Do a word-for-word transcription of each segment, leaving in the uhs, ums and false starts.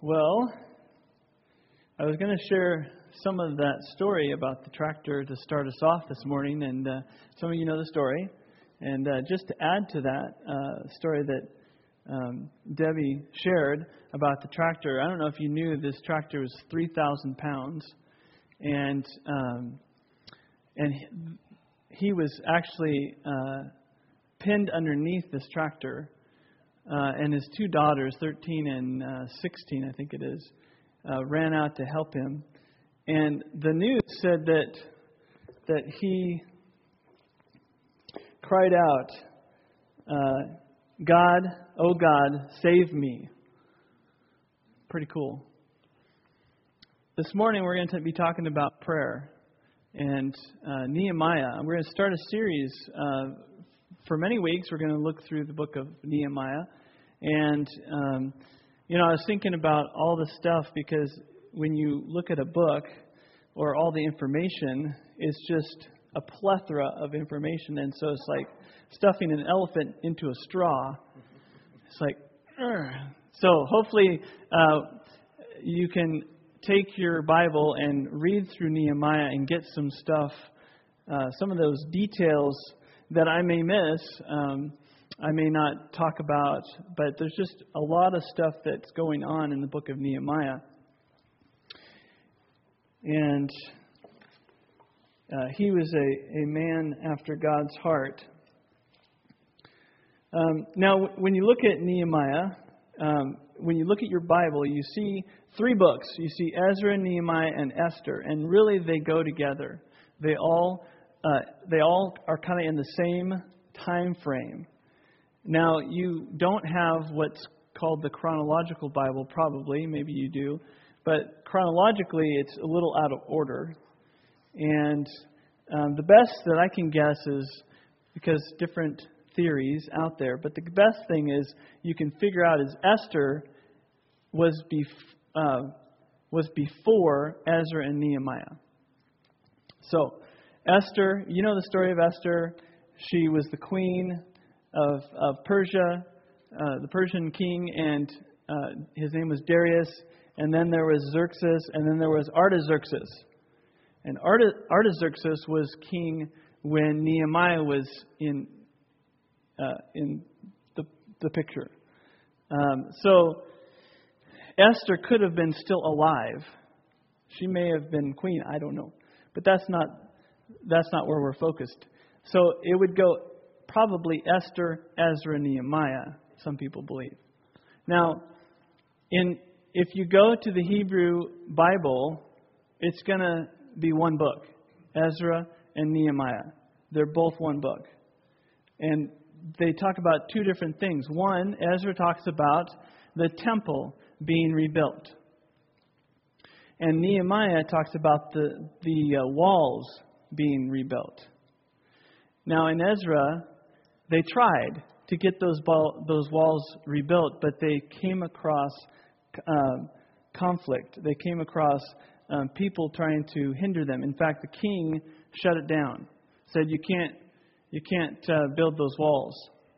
Well, I was going to share some of that story about the tractor to start us off this morning, and uh, some of you know the story. And uh, just to add to that uh, story that um, Debbie shared about the tractor, I don't know if you knew this tractor was three thousand pounds, and um, and he was actually uh, pinned underneath this tractor. Uh, and his two daughters, thirteen and uh, sixteen, I think it is, uh, ran out to help him. And the news said that that he cried out, uh, "God, oh God, save me!" Pretty cool. This morning we're going to be talking about prayer and uh, Nehemiah. We're going to start a series. Uh, For many weeks, we're going to look through the book of Nehemiah. And, um, you know, I was thinking about all this stuff because when you look at a book or all the information, it's just a plethora of information. And so it's like stuffing an elephant into a straw. It's like, Urgh. So hopefully uh, you can take your Bible and read through Nehemiah and get some stuff, uh, some of those details that I may miss, um, I may not talk about, but there's just a lot of stuff that's going on in the book of Nehemiah. And uh, he was a, a man after God's heart. Um, now, when you look at Nehemiah, um, when you look at your Bible, you see three books. You see Ezra, Nehemiah, and Esther, and really they go together. They all Uh, they all are kind of in the same time frame. Now, you don't have what's called the chronological Bible, probably. Maybe you do. But chronologically, it's a little out of order. And um, the best that I can guess is, because different theories out there, but the best thing is you can figure out is Esther was, bef- uh, was before Ezra and Nehemiah. So, Esther, you know the story of Esther. She was the queen of, of Persia, uh, the Persian king, and uh, his name was Darius. And then there was Xerxes, and then there was Artaxerxes. And Artaxerxes was king when Nehemiah was in uh, in the the picture. Um, so Esther could have been still alive. She may have been queen. I don't know, but that's not. That's not where we're focused. So it would go probably Esther, Ezra, Nehemiah, some people believe. Now, in if you go to the Hebrew Bible, it's going to be one book, Ezra and Nehemiah. They're both one book. And they talk about two different things. One, Ezra talks about the temple being rebuilt. And Nehemiah talks about the, the uh, walls being rebuilt. Now in Ezra, they tried to get those ball, those walls rebuilt, but they came across uh, conflict. They came across um, people trying to hinder them. In fact, the king shut it down. Said you can't you can't uh, build those walls,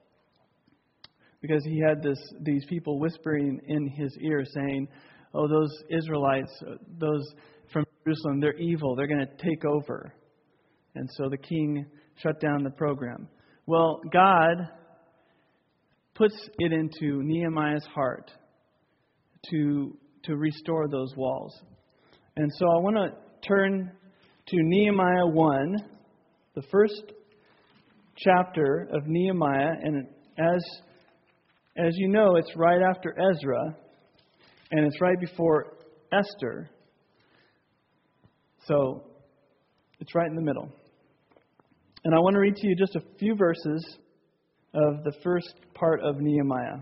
because he had this these people whispering in his ear saying, "Oh, those Israelites, those from Jerusalem, they're evil. They're going to take over." And so the king shut down the program. Well, God puts it into Nehemiah's heart to to restore those walls. And so I want to turn to Nehemiah one, the first chapter of Nehemiah. And as, as you know, it's right after Ezra, and it's right before Esther. So it's right in the middle. And I want to read to you just a few verses of the first part of Nehemiah.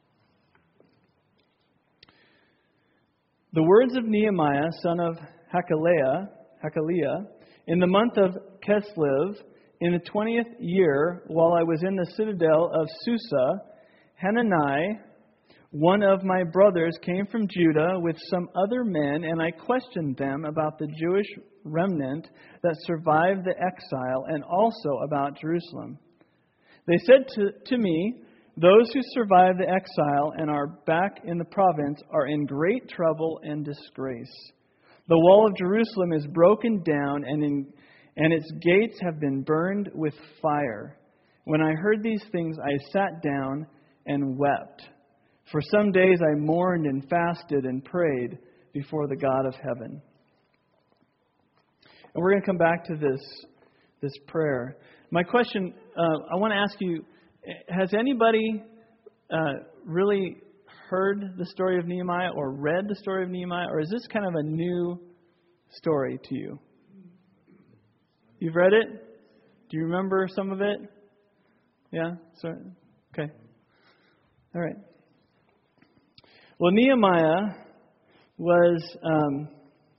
The words of Nehemiah, son of Hakaliah, Hakaliah, in the month of Kislev, in the twentieth year, while I was in the citadel of Susa, Hanani, one of my brothers, came from Judah with some other men, and I questioned them about the Jewish remnant that survived the exile, and also about Jerusalem. They said to, to me, Those who survive the exile and are back in the province are in great trouble and disgrace. The wall of Jerusalem is broken down, and in, and its gates have been burned with fire. When I heard these things, I sat down and wept. For some days I mourned and fasted and prayed before the God of heaven. And we're going to come back to this, this prayer. My question, uh, I want to ask you, has anybody uh, really heard the story of Nehemiah or read the story of Nehemiah? Or is this kind of a new story to you? You've read it? Do you remember some of it? Yeah? So, okay. All right. Well, Nehemiah was... Um,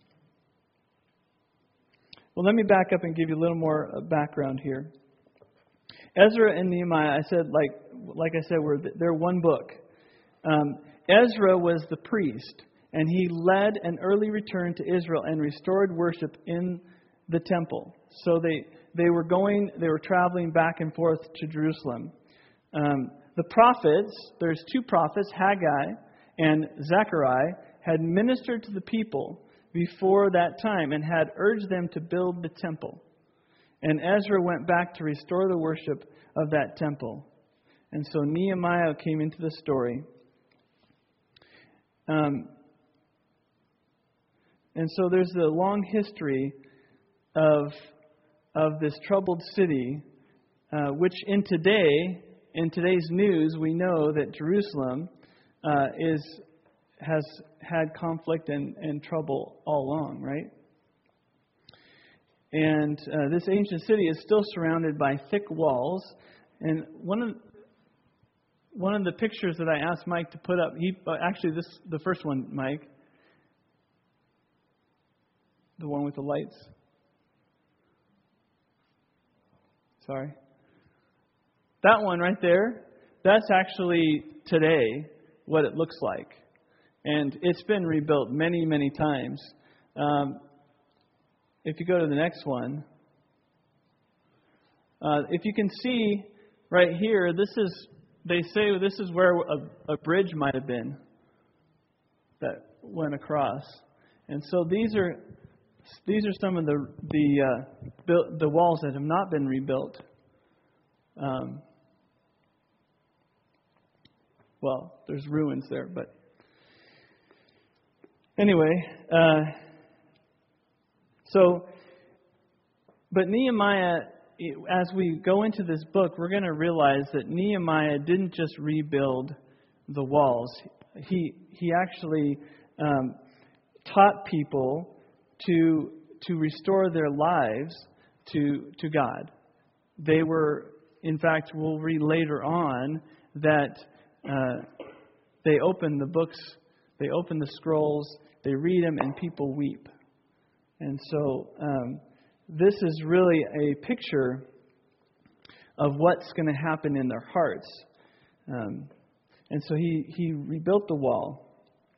well, let me back up and give you a little more background here. Ezra and Nehemiah, I said, like like I said, we're, they're one book. Um, Ezra was the priest, and he led an early return to Israel and restored worship in the temple. So they, they were going, they were traveling back and forth to Jerusalem. Um, the prophets, there's two prophets, Haggai and Zechariah, had ministered to the people before that time and had urged them to build the temple. And Ezra went back to restore the worship of that temple. And so Nehemiah came into the story. Um, and so there's a long history of, of this troubled city, uh, which in today, in today's news, we know that Jerusalem uh, is has had conflict and, and trouble all along, right? And uh, this ancient city is still surrounded by thick walls. And one of one of the pictures that I asked Mike to put up, he uh, actually this the first one, Mike, the one with the lights. Sorry, that one right there. That's actually today what it looks like, and it's been rebuilt many, many times. Um, If you go to the next one, uh, if you can see right here, this is, they say this is where a, a bridge might have been that went across. And so these are these are some of the the uh, built, the walls that have not been rebuilt. Um, well, there's ruins there, but anyway. Uh, So, but Nehemiah, as we go into this book, we're going to realize that Nehemiah didn't just rebuild the walls. He he actually um, taught people to to restore their lives to to God. They were, in fact, we'll read later on that uh, they open the books, they open the scrolls, they read them, and people weep. And so um, this is really a picture of what's going to happen in their hearts. Um, and so he, he rebuilt the wall.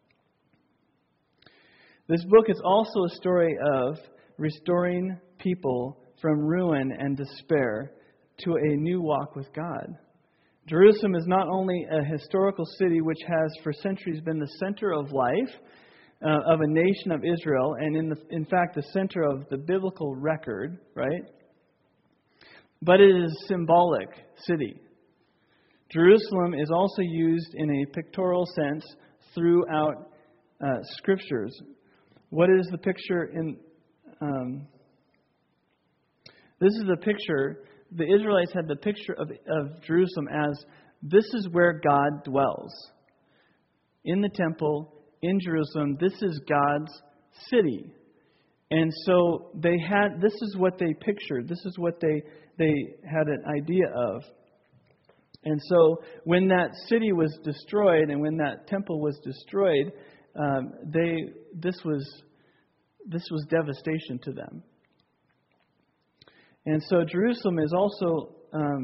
This book is also a story of restoring people from ruin and despair to a new walk with God. Jerusalem is not only a historical city which has for centuries been the center of life, Uh, of a nation of Israel, and in the, in fact the center of the biblical record, right? But it is a symbolic city. Jerusalem is also used in a pictorial sense throughout uh, scriptures. What is the picture in? Um, this is a picture. The Israelites had the picture of, of Jerusalem as this is where God dwells, in the temple. In Jerusalem, this is God's city. And so they had, this is what they pictured. This is what they, they had an idea of. And so when that city was destroyed and when that temple was destroyed, um, they, this was, this was devastation to them. And so Jerusalem is also, um,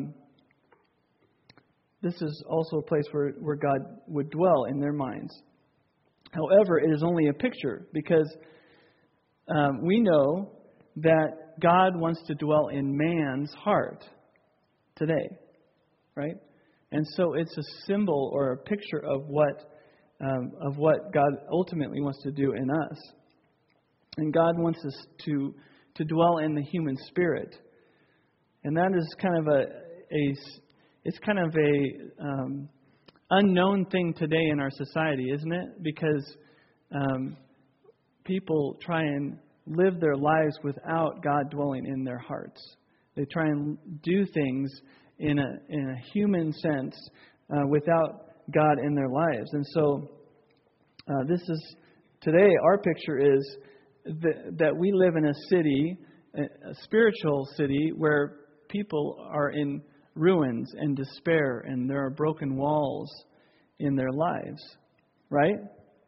this is also a place where, where God would dwell in their minds. However, it is only a picture because um, we know that God wants to dwell in man's heart today, right? And so it's a symbol or a picture of what um, of what God ultimately wants to do in us. And God wants us to to dwell in the human spirit. And that is kind of a, a it's kind of a um, unknown thing today in our society, isn't it? Because um, people try and live their lives without God dwelling in their hearts. They try and do things in a in a human sense uh, without God in their lives. And so uh, this is today our picture is that, that we live in a city, a spiritual city, where people are in ruins and despair, and there are broken walls in their lives, right?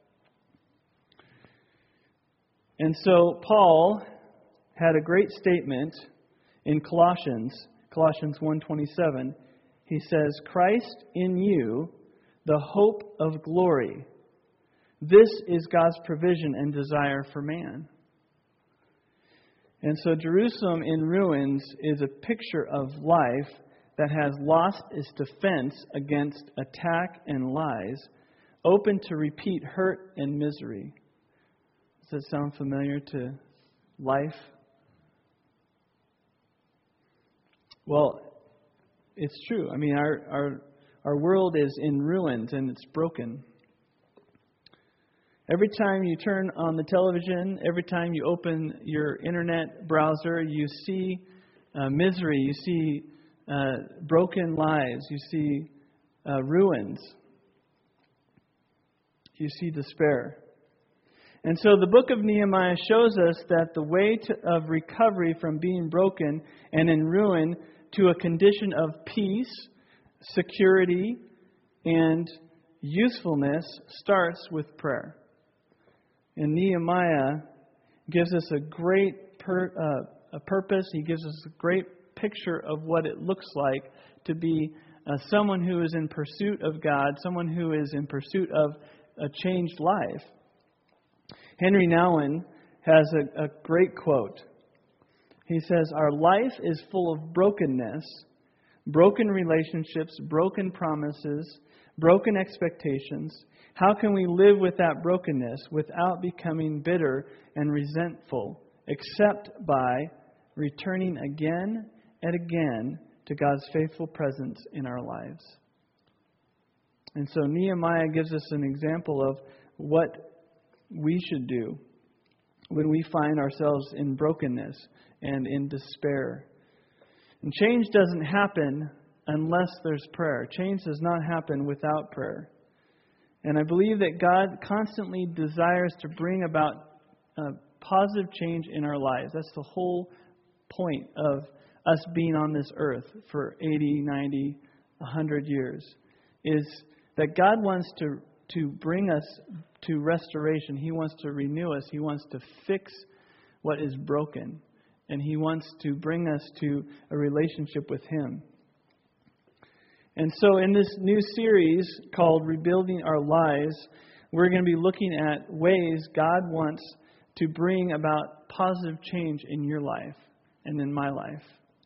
And so Paul had a great statement in Colossians, Colossians one twenty-seven. He says, "Christ in you, the hope of glory. This is God's provision and desire for man." And so Jerusalem in ruins is a picture of life that has lost its defense against attack and lies, open to repeat hurt and misery. Does that sound familiar to life? Well, it's true. I mean, our our our world is in ruins and it's broken. Every time you turn on the television, every time you open your internet browser, you see uh, misery, you see uh, broken lives, you see uh, ruins, you see despair. And so the book of Nehemiah shows us that the way to, of recovery from being broken and in ruin to a condition of peace, security, and usefulness starts with prayer. And Nehemiah gives us a great per, uh, a purpose. He gives us a great picture of what it looks like to be uh, someone who is in pursuit of God, someone who is in pursuit of a changed life. Henry Nouwen has a, a great quote. He says, "Our life is full of brokenness, broken relationships, broken promises, broken expectations. How can we live with that brokenness without becoming bitter and resentful, except by returning again and again to God's faithful presence in our lives?" And so Nehemiah gives us an example of what we should do when we find ourselves in brokenness and in despair. And change doesn't happen unless there's prayer. Change does not happen without prayer. And I believe that God constantly desires to bring about uh, positive change in our lives. That's the whole point of us being on this earth for eighty, ninety, one hundred years, is that God wants to, to bring us to restoration. He wants to renew us. He wants to fix what is broken. And He wants to bring us to a relationship with Him. And so in this new series called Rebuilding Our Lives, we're going to be looking at ways God wants to bring about positive change in your life and in my life.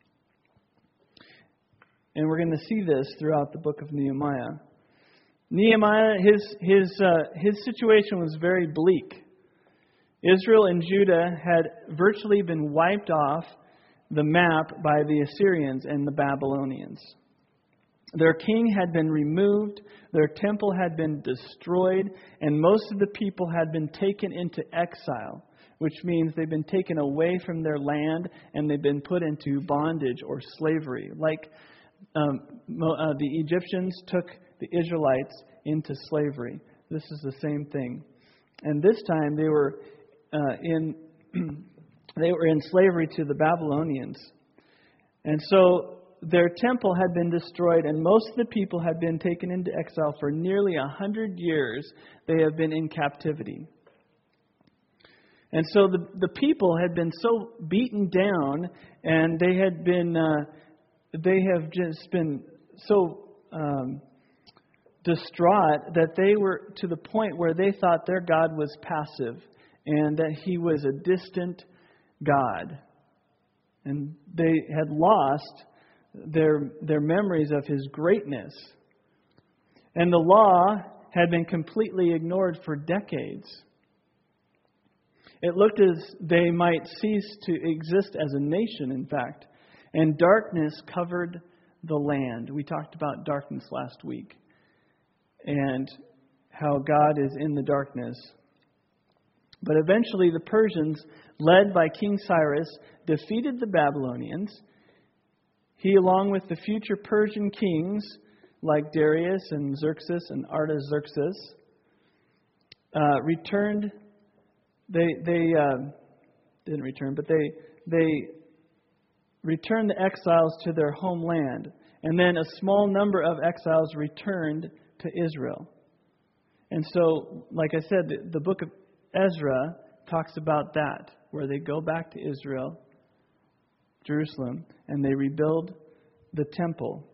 And we're going to see this throughout the book of Nehemiah. Nehemiah, his his uh, his situation was very bleak. Israel and Judah had virtually been wiped off the map by the Assyrians and the Babylonians. Their king had been removed, their temple had been destroyed, and most of the people had been taken into exile, which means they've been taken away from their land and they've been put into bondage or slavery. Like um, uh, the Egyptians took the Israelites into slavery. This is the same thing. And this time they were uh, in they were in slavery to the Babylonians. And so their temple had been destroyed, and most of the people had been taken into exile for nearly a hundred years. They have been in captivity. And so the the people had been so beaten down, and they had been uh, they have just been so um, distraught that they were to the point where they thought their God was passive and that He was a distant God, and they had lost their their memories of His greatness And the law had been completely ignored for decades. It looked as they might cease to exist as a nation, in fact. And darkness covered the land. We talked about darkness last week. And how God is in the darkness. But eventually the Persians, led by King Cyrus, defeated the Babylonians. He, along with the future Persian kings like Darius and Xerxes and Artaxerxes, uh, returned. They they uh, didn't return, but they they returned the exiles to their homeland, and then a small number of exiles returned to Israel. And so, like I said, the, the book of Ezra talks about that, where they go back to Israel, Jerusalem, and they rebuild the temple.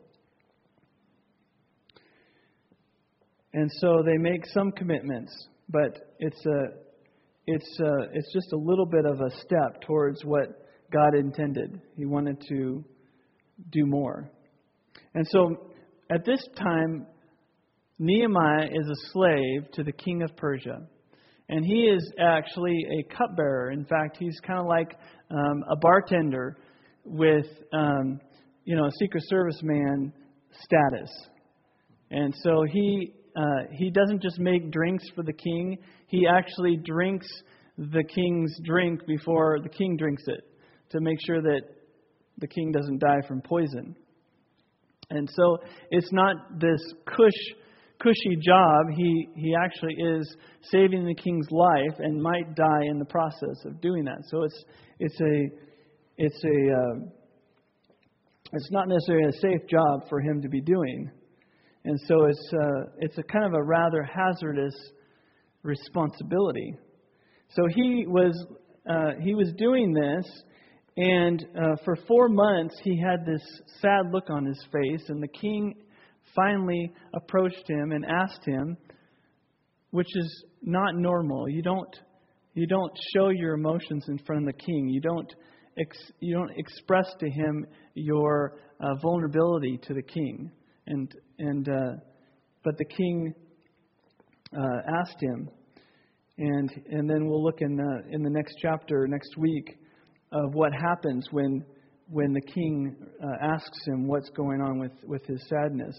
And so they make some commitments, but it's a it's a, it's just a little bit of a step towards what God intended. He wanted to do more. And so at this time, Nehemiah is a slave to the king of Persia. And he is actually a cupbearer. In fact, he's kind of like um, a bartender with, um, you know, a Secret Service man status. And so he uh, he doesn't just make drinks for the king. He actually drinks the king's drink before the king drinks it, to make sure that the king doesn't die from poison. And so it's not this cush, cushy job. He he actually is saving the king's life and might die in the process of doing that. So it's it's a it's a uh, it's not necessarily a safe job for him to be doing. And so it's uh, it's a kind of a rather hazardous responsibility. So he was uh, he was doing this. And uh, for four months, he had this sad look on his face. And the king finally approached him and asked him, which is not normal. You don't you don't show your emotions in front of the king. You don't ex- you don't express to him your uh, vulnerability to the king. And and uh, but the king uh, asked him, and and then we'll look in the in the next chapter next week of what happens when when the king uh, asks him what's going on with, with his sadness.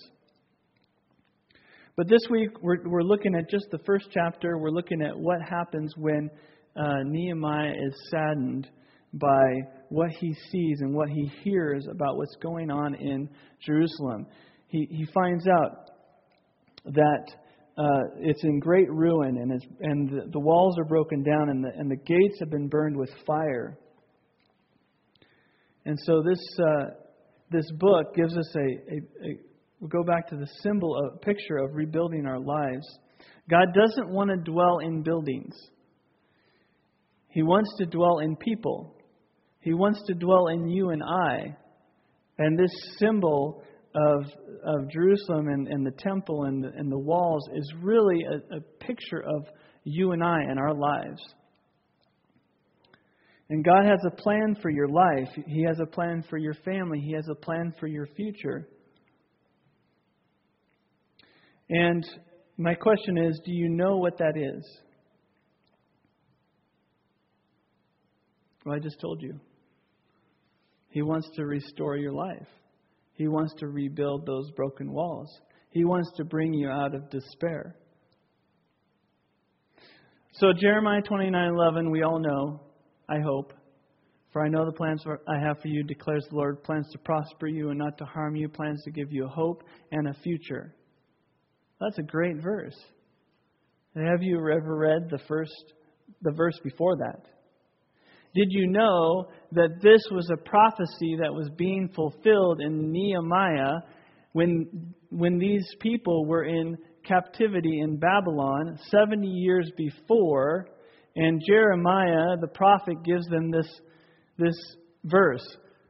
But this week we're we're looking at just the first chapter. We're looking at what happens when uh, Nehemiah is saddened by what he sees and what he hears about what's going on in Jerusalem. He he finds out that uh, it's in great ruin, and it's, and the, the walls are broken down, and the and the gates have been burned with fire. And so this uh, this book gives us a, a, a we'll go back to the symbol, a picture of rebuilding our lives. God doesn't want to dwell in buildings. He wants to dwell in people. He wants to dwell in you and I. And this symbol of of Jerusalem and, and the temple and the, and the walls is really a, a picture of you and I and our lives. And God has a plan for your life. He has a plan for your family. He has a plan for your future. And my question is, do you know what that is? Well, I just told you. He wants to restore your life. He wants to rebuild those broken walls. He wants to bring you out of despair. So Jeremiah twenty-nine eleven, we all know, I hope. For I know the plans I have for you, declares the Lord, plans to prosper you and not to harm you, plans to give you a hope and a future. That's a great verse. Have you ever read the first, the verse before that? Did you know that this was a prophecy that was being fulfilled in Nehemiah when when these people were in captivity in Babylon seventy years before? And Jeremiah, the prophet, gives them this, this verse.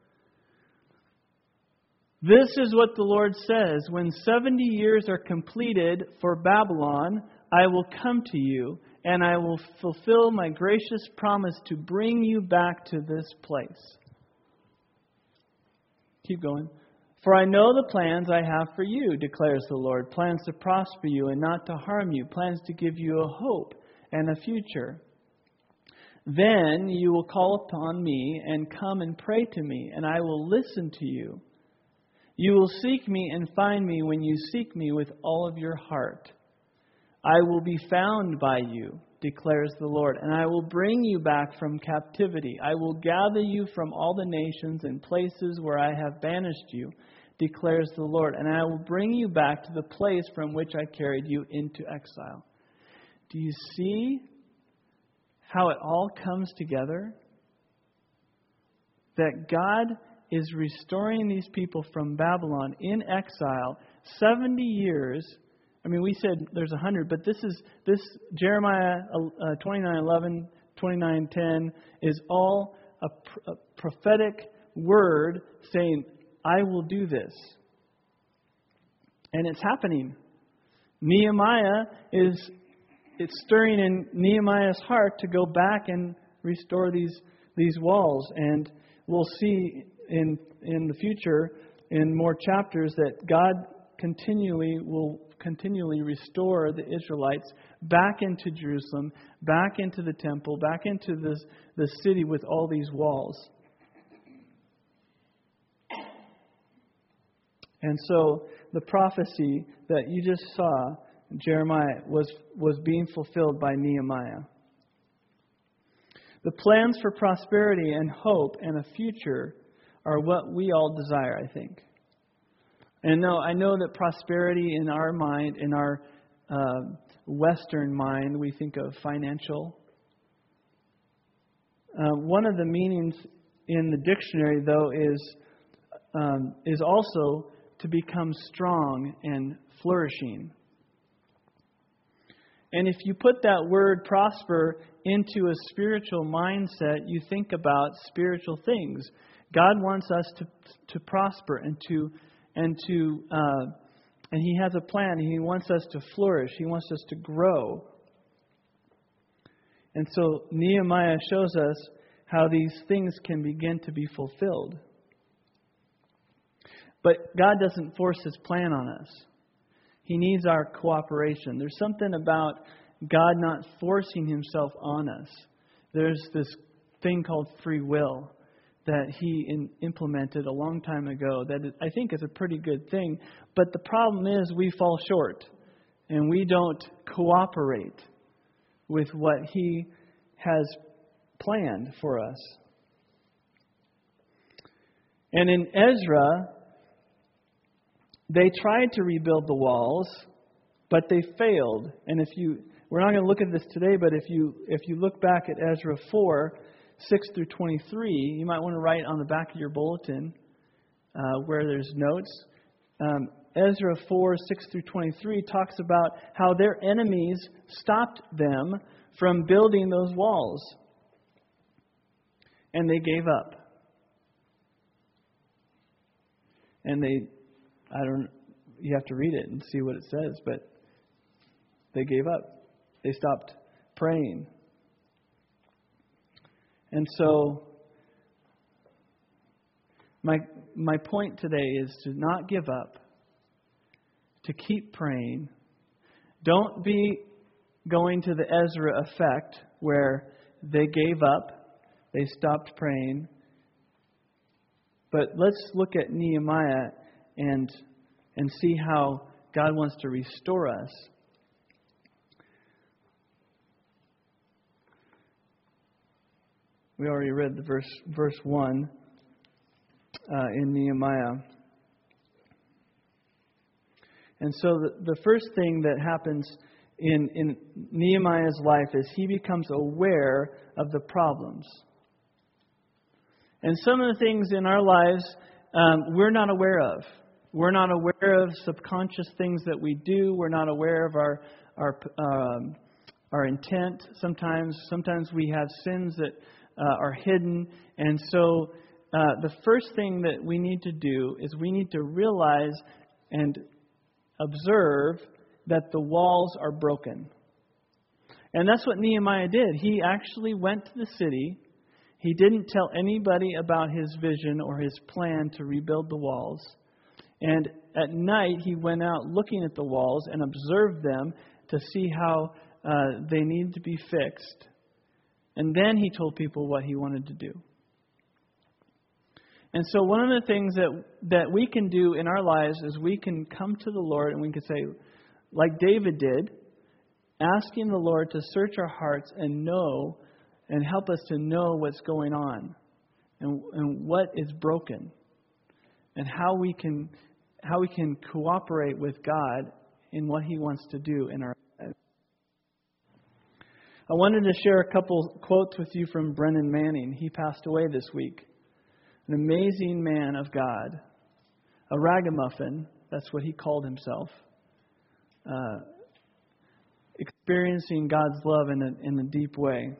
This is what the Lord says. When seventy years are completed for Babylon, I will come to you, and I will fulfill my gracious promise to bring you back to this place. Keep going. For I know the plans I have for you, declares the Lord, plans to prosper you and not to harm you, plans to give you a hope and a future. Then you will call upon me and come and pray to me, and I will listen to you. You will seek me and find me when you seek me with all of your heart. I will be found by you, declares the Lord, and I will bring you back from captivity. I will gather you from all the nations and places where I have banished you, declares the Lord, and I will bring you back to the place from which I carried you into exile. Do you see how it all comes together? That God is restoring these people from Babylon in exile, seventy years. I mean, we said there's a hundred, but this is this Jeremiah uh, twenty-nine eleven, twenty-nine ten is all a, pr- a prophetic word saying, "I will do this," and it's happening. Nehemiah is it's stirring in Nehemiah's heart to go back and restore these these walls, and we'll see in in the future in more chapters that God continually will continually restore the Israelites back into Jerusalem, back into the temple, back into this the city with all these walls. And so the prophecy that you just saw, Jeremiah, was, was being fulfilled by Nehemiah. The plans for prosperity and hope and a future are what we all desire, I think. And no, I know that prosperity in our mind, in our uh, Western mind, we think of financial. Uh, one of the meanings in the dictionary, though, is um, is also to become strong and flourishing. And if you put that word prosper into a spiritual mindset, you think about spiritual things. God wants us to to prosper and to and to uh, and He has a plan. He wants us to flourish. He wants us to grow. And so Nehemiah shows us how these things can begin to be fulfilled. But God doesn't force His plan on us. He needs our cooperation. There's something about God not forcing Himself on us. There's this thing called free will that He in, implemented a long time ago that I think is a pretty good thing. But the problem is we fall short and we don't cooperate with what He has planned for us. And in Ezra, they tried to rebuild the walls, but they failed. And if you, we're not going to look at this today, but if you if you look back at Ezra four, six through twenty-three, you might want to write on the back of your bulletin uh, where there's notes. Um, Ezra four, six through twenty-three talks about how their enemies stopped them from building those walls. And they gave up. And they, I don't, you have to read it and see what it says, but they gave up. They stopped praying. And so, my my point today is to not give up, to keep praying. Don't be going to the Ezra effect where they gave up, they stopped praying. But let's look at Nehemiah and and see how God wants to restore us. We already read the verse verse one uh, in Nehemiah. And so the, the first thing that happens in, in Nehemiah's life is he becomes aware of the problems. And some of the things in our lives um, we're not aware of. We're not aware of subconscious things that we do. We're not aware of our our um, our intent. Sometimes, sometimes we have sins that uh, are hidden. And so, uh, the first thing that we need to do is we need to realize and observe that the walls are broken. And that's what Nehemiah did. He actually went to the city. He didn't tell anybody about his vision or his plan to rebuild the walls. And at night, he went out looking at the walls and observed them to see how uh, they needed to be fixed. And then he told people what he wanted to do. And so one of the things that, that we can do in our lives is we can come to the Lord and we can say, like David did, asking the Lord to search our hearts and know and help us to know what's going on and, and what is broken and how we can how we can cooperate with God in what He wants to do in our lives. I wanted to share a couple quotes with you from Brennan Manning. He passed away this week. An amazing man of God. A ragamuffin, that's what he called himself. Uh, experiencing God's love in a, in a deep way.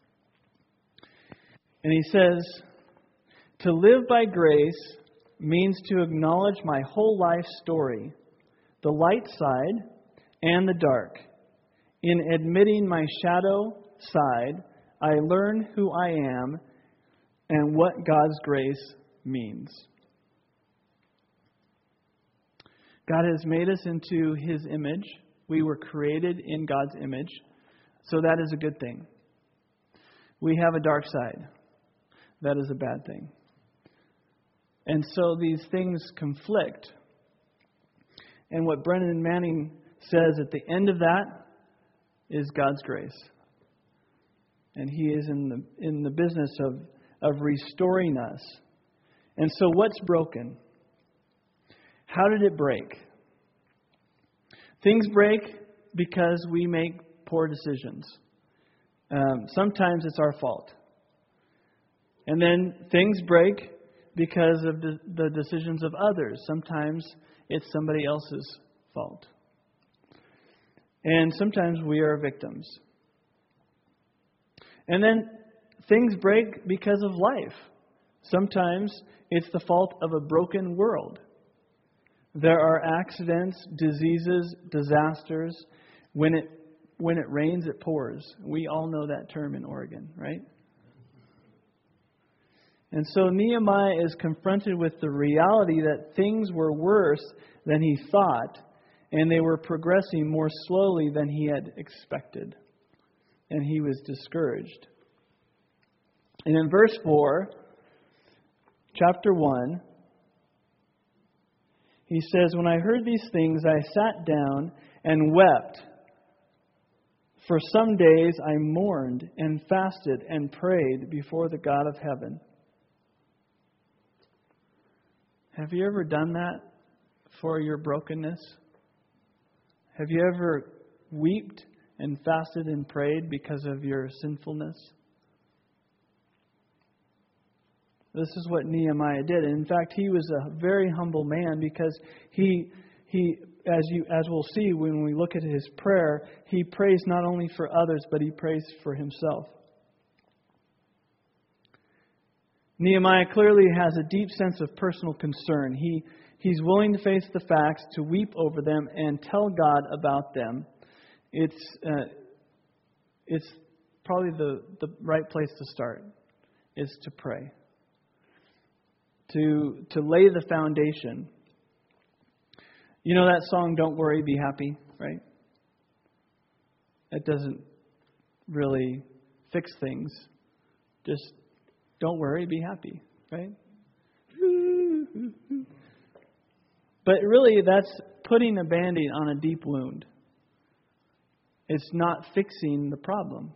And he says, "To live by grace means to acknowledge my whole life story, the light side and the dark. In admitting my shadow side, I learn who I am and what God's grace means." God has made us into His image. We were created in God's image, so that is a good thing. We have a dark side. That is a bad thing. And so these things conflict. And what Brennan Manning says at the end of that is God's grace. And He is in the in the business of, of restoring us. And so what's broken? How did it break? Things break because we make poor decisions. Um, sometimes it's our fault. And then things break because of the, the decisions of others. Sometimes it's somebody else's fault. And sometimes we are victims. And then things break because of life. Sometimes it's the fault of a broken world. There are accidents, diseases, disasters. When it when it rains, it pours. We all know that term in Oregon, right? And so Nehemiah is confronted with the reality that things were worse than he thought, and they were progressing more slowly than he had expected. And he was discouraged. And in verse four, chapter one, he says, "When I heard these things, I sat down and wept. For some days I mourned and fasted and prayed before the God of heaven." Have you ever done that for your brokenness? Have you ever wept and fasted and prayed because of your sinfulness? This is what Nehemiah did. And in fact, he was a very humble man because he, he, as you, as we'll see when we look at his prayer, he prays not only for others, but he prays for himself. Nehemiah clearly has a deep sense of personal concern. He, he's willing to face the facts, to weep over them, and tell God about them. It's, uh, it's probably the, the right place to start, is to pray. To, to lay the foundation. You know that song, "Don't Worry, Be Happy," right? It doesn't really fix things. Just don't worry, be happy, right? But really, that's putting a Band-Aid on a deep wound. It's not fixing the problem.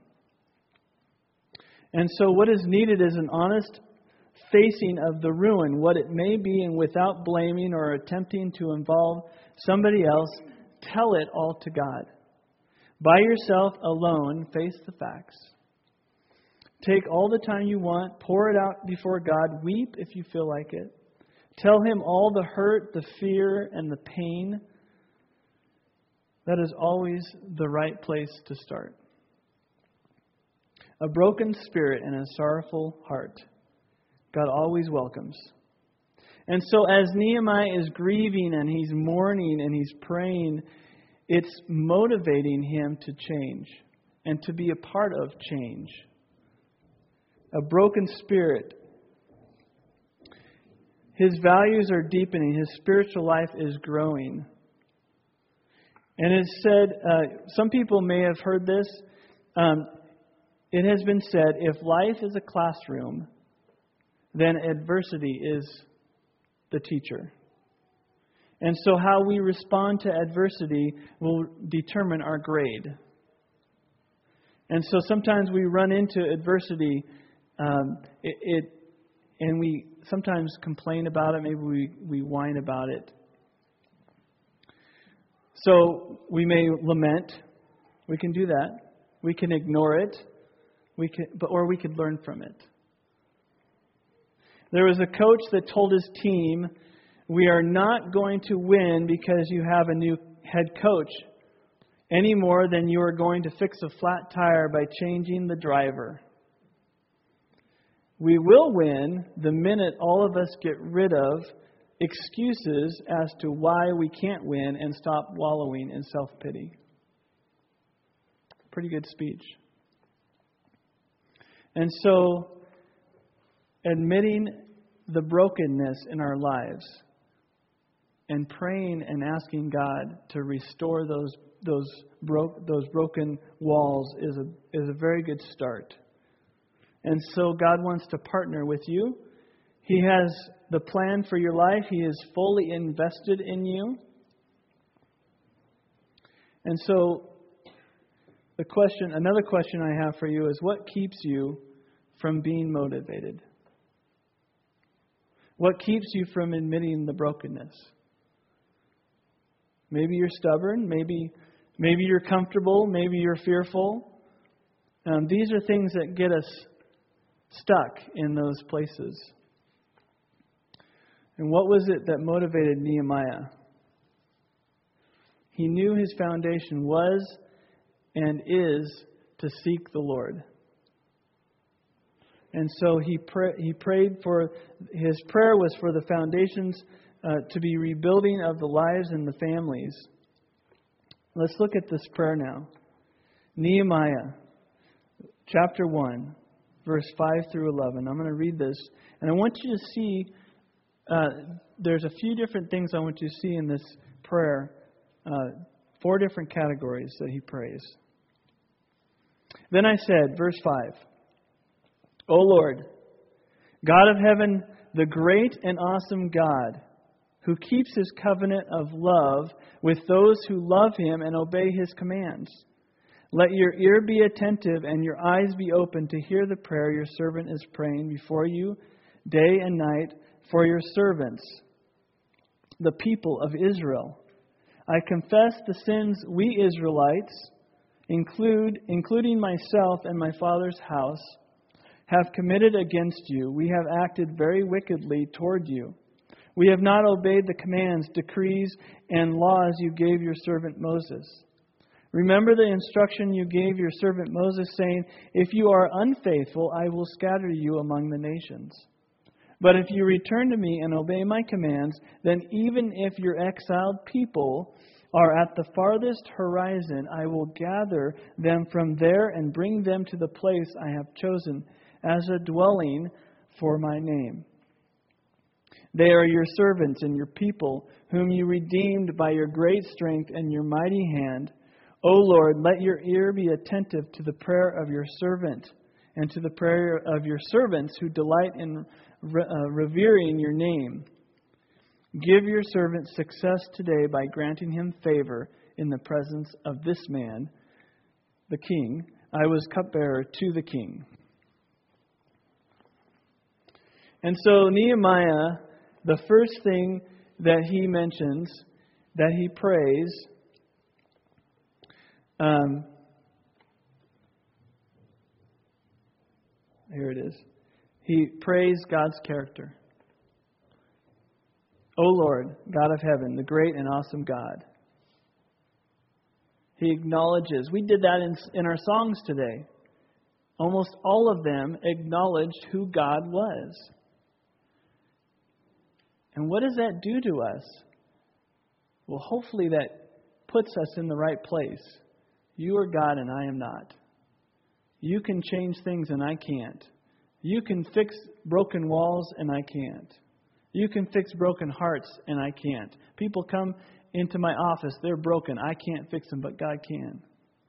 And so what is needed is an honest facing of the ruin, what it may be, and without blaming or attempting to involve somebody else, tell it all to God. By yourself alone, face the facts. Take all the time you want, pour it out before God, weep if you feel like it. Tell Him all the hurt, the fear, and the pain. That is always the right place to start. A broken spirit and a sorrowful heart, God always welcomes. And so as Nehemiah is grieving and he's mourning and he's praying, it's motivating him to change and to be a part of change. A broken spirit. His values are deepening. His spiritual life is growing. And it's said, uh, some people may have heard this. Um, it has been said, if life is a classroom, then adversity is the teacher. And so how we respond to adversity will determine our grade. And so sometimes we run into adversity, um, it, it, and we sometimes complain about it. Maybe we, we whine about it. So we may lament. We can do that. We can ignore it. We can, but or we could learn from it. There was a coach that told his team, "We are not going to win because you have a new head coach, any more than you are going to fix a flat tire by changing the driver. We will win the minute all of us get rid of excuses as to why we can't win and stop wallowing in self-pity." Pretty good speech. And so, admitting the brokenness in our lives and praying and asking God to restore those those broke those broken walls is a is a very good start. And so God wants to partner with you. He has the plan for your life. He is fully invested in you. And so the question, another question I have for you is, what keeps you from being motivated? What keeps you from admitting the brokenness? Maybe you're stubborn. Maybe, maybe you're comfortable. Maybe you're fearful. Um, these are things that get us stuck in those places. And what was it that motivated Nehemiah? He knew his foundation was and is to seek the Lord. And so he pra- he prayed for, his prayer was for the foundations uh, to be rebuilding of the lives and the families. Let's look at this prayer now. Nehemiah, chapter one, verse five through eleven. I'm going to read this. And I want you to see, uh, there's a few different things I want you to see in this prayer. Uh, four different categories that he prays. Then I said, verse five, O Lord, God of heaven, the great and awesome God, who keeps His covenant of love with those who love Him and obey His commands. Let your ear be attentive and your eyes be open to hear the prayer your servant is praying before you day and night for your servants, the people of Israel. I confess the sins we Israelites, include, including myself and my father's house, have committed against you. We have acted very wickedly toward you. We have not obeyed the commands, decrees, and laws you gave your servant Moses. Remember the instruction you gave your servant Moses, saying, if you are unfaithful, I will scatter you among the nations. But if you return to me and obey my commands, then even if your exiled people are at the farthest horizon, I will gather them from there and bring them to the place I have chosen as a dwelling for my name. They are your servants and your people, whom you redeemed by your great strength and your mighty hand. O Lord, let your ear be attentive to the prayer of your servant and to the prayer of your servants who delight in re- uh, revering your name. Give your servant success today by granting him favor in the presence of this man, the king. I was cupbearer to the king. And so Nehemiah, the first thing that he mentions, that he prays, um, here it is. He prays God's character. O Lord, God of heaven, the great and awesome God. He acknowledges. We did that in, in our songs today. Almost all of them acknowledged who God was. And what does that do to us? Well, hopefully that puts us in the right place. You are God and I am not. You can change things and I can't. You can fix broken walls and I can't. You can fix broken hearts, and I can't. People come into my office, they're broken. I can't fix them, but God can.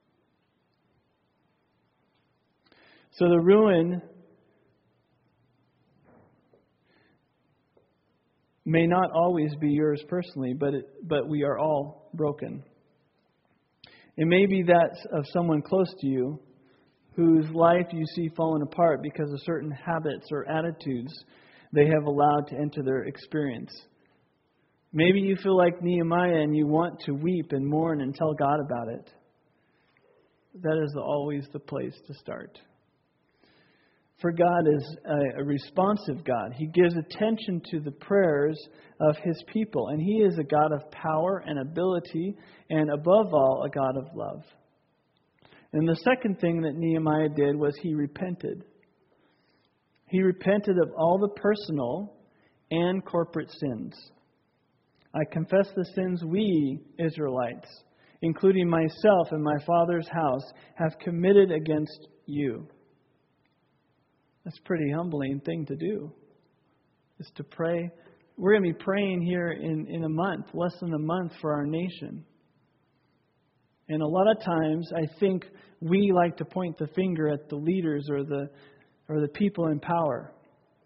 So the ruin may not always be yours personally, but it, but we are all broken. It may be that of someone close to you whose life you see fallen apart because of certain habits or attitudes they have allowed to enter their experience. Maybe you feel like Nehemiah and you want to weep and mourn and tell God about it. That is always the place to start. For God is a, a responsive God. He gives attention to the prayers of His people. And He is a God of power and ability, and above all, a God of love. And the second thing that Nehemiah did was he repented. He repented of all the personal and corporate sins. I confess the sins we, Israelites, including myself and my father's house, have committed against you. That's a pretty humbling thing to do, is to pray. We're going to be praying here in, in a month, less than a month, for our nation. And a lot of times, I think we like to point the finger at the leaders or the or the people in power.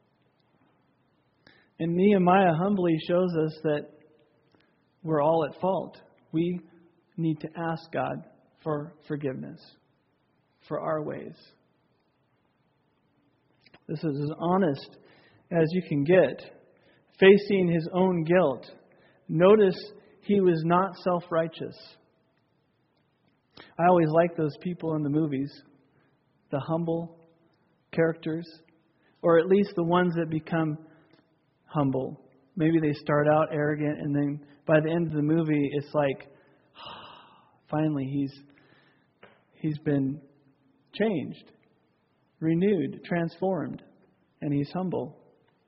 And Nehemiah humbly shows us that we're all at fault. We need to ask God for forgiveness for our ways. This is as honest as you can get, facing his own guilt. Notice he was not self-righteous. I always like those people in the movies, the humble characters, or at least the ones that become humble. Maybe they start out arrogant, and then by the end of the movie, it's like, finally, he's he's been changed, renewed, transformed, and he's humble.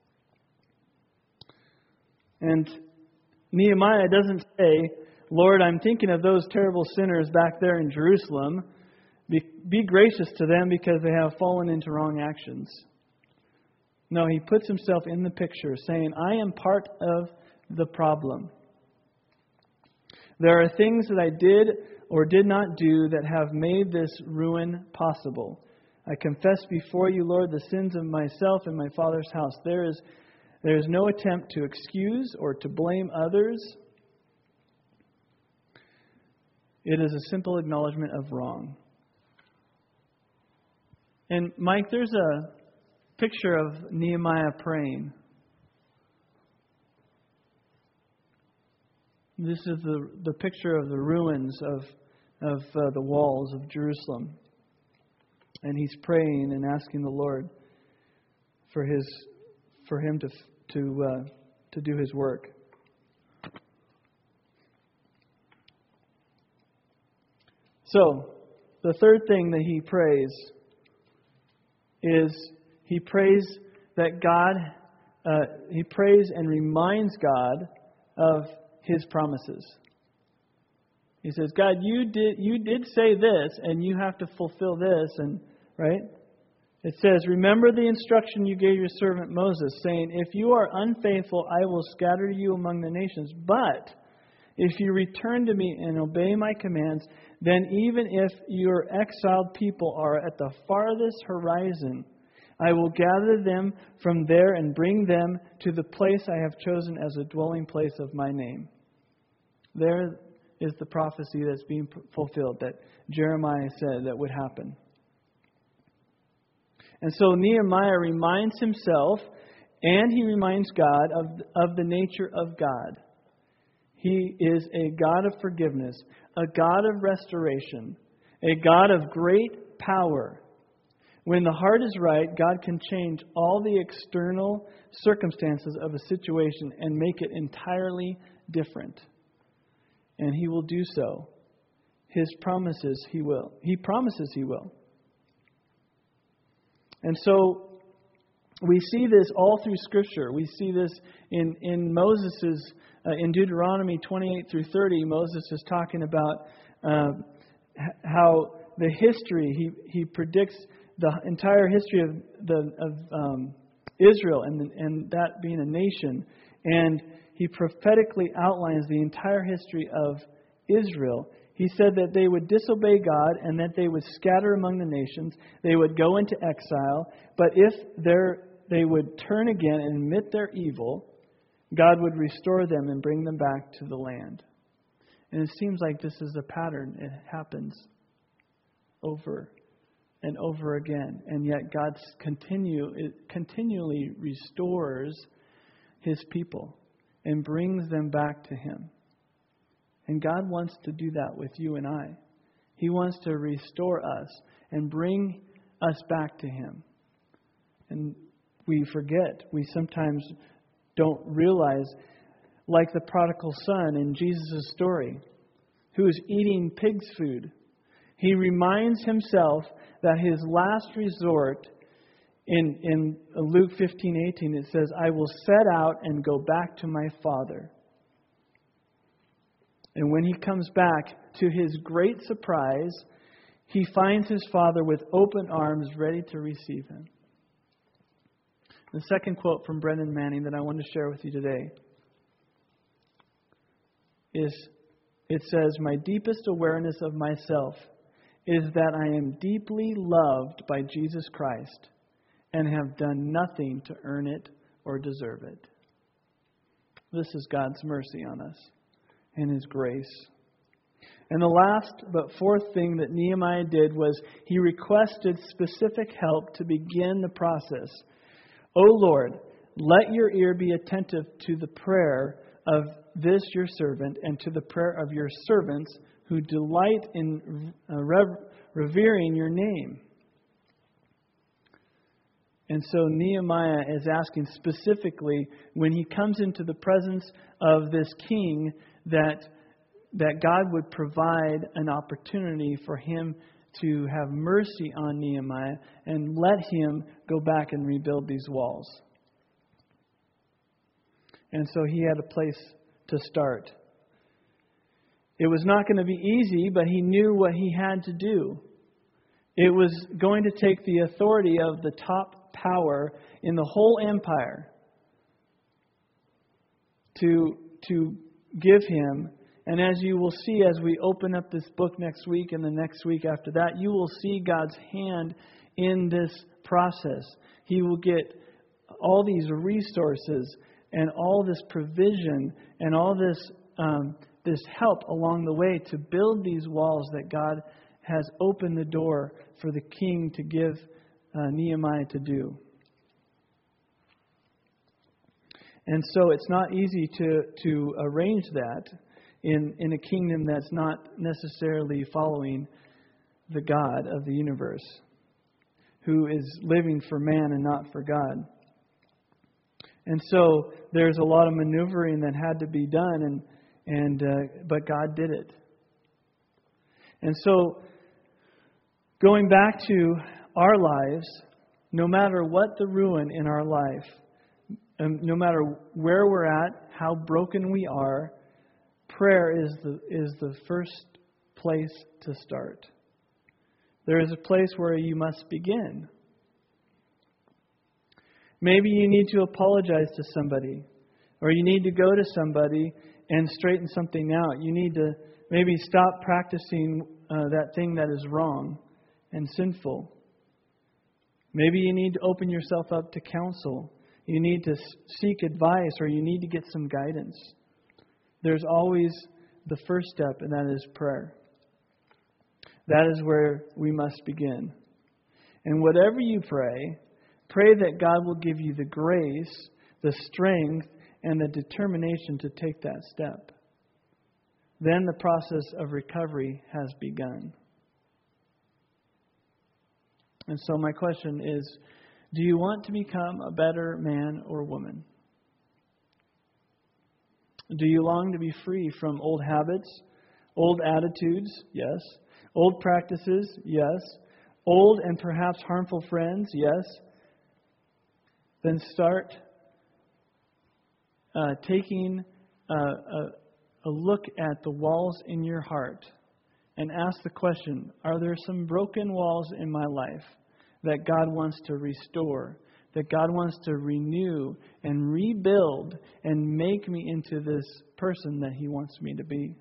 And Nehemiah doesn't say, Lord, I'm thinking of those terrible sinners back there in Jerusalem. Be, be gracious to them because they have fallen into wrong actions. No, he puts himself in the picture, saying, I am part of the problem. There are things that I did or did not do that have made this ruin possible. I confess before you, Lord, the sins of myself and my father's house. There is, there is no attempt to excuse or to blame others. It is a simple acknowledgement of wrong. And Mike, there's a picture of Nehemiah praying. This is the, the picture of the ruins of, of uh, the walls of Jerusalem. And he's praying and asking the Lord for his for him to to uh, to do his work. So, the third thing that he prays is he prays that God, uh, he prays and reminds God of His promises. He says, God, you did you did say this, and you have to fulfill this, and right? It says, remember the instruction you gave your servant Moses, saying, if you are unfaithful, I will scatter you among the nations. But if you return to me and obey my commands, then even if your exiled people are at the farthest horizon, I will gather them from there and bring them to the place I have chosen as a dwelling place of my name. There is the prophecy that's being fulfilled that Jeremiah said that would happen. And so Nehemiah reminds himself and he reminds God of, of the nature of God. He is a God of forgiveness, a God of restoration, a God of great power. When the heart is right, God can change all the external circumstances of a situation and make it entirely different. And He will do so. His promises He will. He promises He will. And so we see this all through Scripture. We see this in, in Moses's, uh, in Deuteronomy twenty-eight through thirty, Moses is talking about uh, how the history, he, he predicts the entire history of the of um, Israel and, and that being a nation. And he prophetically outlines the entire history of Israel. He said that they would disobey God and that they would scatter among the nations. They would go into exile. But if they would turn again and admit their evil, God would restore them and bring them back to the land. And it seems like this is a pattern. It happens over and over again. And yet God continue, it continually restores His people and brings them back to Him. And God wants to do that with you and I. He wants to restore us and bring us back to Him. And we forget. We sometimes don't realize, like the prodigal son in Jesus' story, who is eating pig's food. He reminds himself that his last resort, in, in Luke fifteen eighteen, it says, I will set out and go back to my father. And when he comes back, to his great surprise, he finds his father with open arms ready to receive him. The second quote from Brennan Manning that I want to share with you today is, it says, my deepest awareness of myself is that I am deeply loved by Jesus Christ and have done nothing to earn it or deserve it. This is God's mercy on us and His grace. And the last but fourth thing that Nehemiah did was he requested specific help to begin the process. O Lord, let your ear be attentive to the prayer of this your servant and to the prayer of your servants who delight in revering your name. And so Nehemiah is asking specifically, when he comes into the presence of this king, that, that God would provide an opportunity for him to have mercy on Nehemiah and let him go back and rebuild these walls. And so he had a place to start. It was not going to be easy, but he knew what he had to do. It was going to take the authority of the top power in the whole empire to, to give him. And as you will see as we open up this book next week and the next week after that, you will see God's hand in this process. He will get all these resources and all this provision and all this um, this help along the way to build these walls that God has opened the door for the king to give uh, Nehemiah to do. And so it's not easy to, to arrange that in, in a kingdom that's not necessarily following the God of the universe, who is living for man and not for God. And so there's a lot of maneuvering that had to be done, and and uh, but God did it. And so going back to our lives, no matter what the ruin in our life, um, no matter where we're at, how broken we are, prayer is the is the first place to start. There is a place where you must begin. Maybe you need to apologize to somebody, or you need to go to somebody and straighten something out. You need to maybe stop practicing uh, that thing that is wrong and sinful. Maybe you need to open yourself up to counsel. You need to seek advice, or you need to get some guidance. There's always the first step, and that is prayer. That is where we must begin. And whatever you pray, pray that God will give you the grace, the strength, and the determination to take that step. Then the process of recovery has begun. And so my question is, do you want to become a better man or woman? Do you long to be free from old habits, old attitudes? Yes. Old practices? Yes. Old and perhaps harmful friends? Yes. Then start uh, taking uh, a, a look at the walls in your heart and ask the question, are there some broken walls in my life that God wants to restore, that God wants to renew and rebuild and make me into this person that He wants me to be.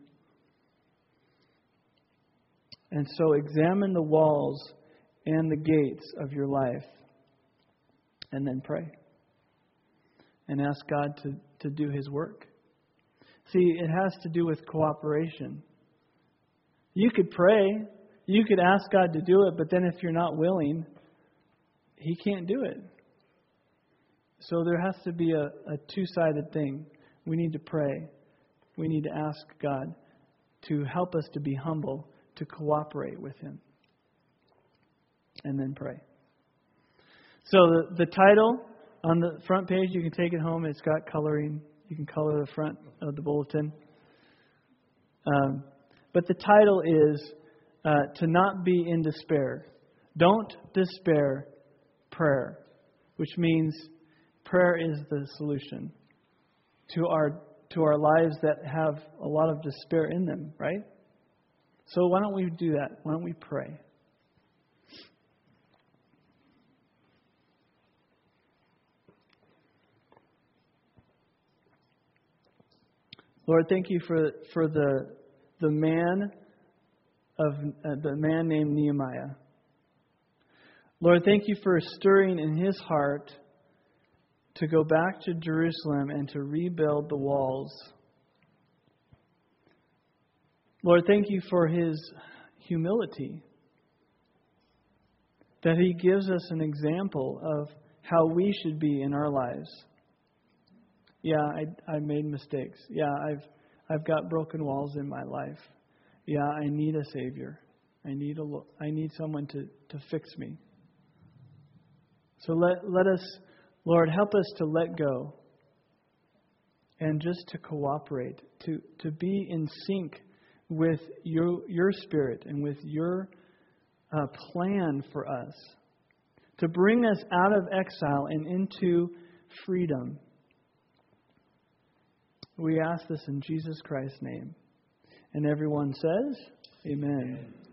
And so examine the walls and the gates of your life, and then pray. And ask God to, to do His work. See, it has to do with cooperation. You could pray, you could ask God to do it, but then if you're not willing, He can't do it. So there has to be a, a two-sided thing. We need to pray. We need to ask God to help us to be humble, to cooperate with Him. And then pray. So the, the title on the front page, you can take it home. It's got coloring. You can color the front of the bulletin. Um, but the title is uh, To Not Be in Despair. Don't despair prayer, which means prayer is the solution to our to our lives that have a lot of despair in them, right? So why don't we do that? Why don't we pray? Lord, thank you for for the the man of uh, the man named Nehemiah. Lord, thank you for stirring in his heart to go back to Jerusalem and to rebuild the walls. Lord, thank you for his humility, that he gives us an example of how we should be in our lives. Yeah, I I made mistakes. Yeah, I've I've got broken walls in my life. Yeah, I need a Savior. I need a I need someone to, to fix me. So let let us, Lord, help us to let go and just to cooperate, to, to be in sync with your your Spirit and with your uh, plan for us, to bring us out of exile and into freedom. We ask this in Jesus Christ's name. And everyone says, Amen. Amen.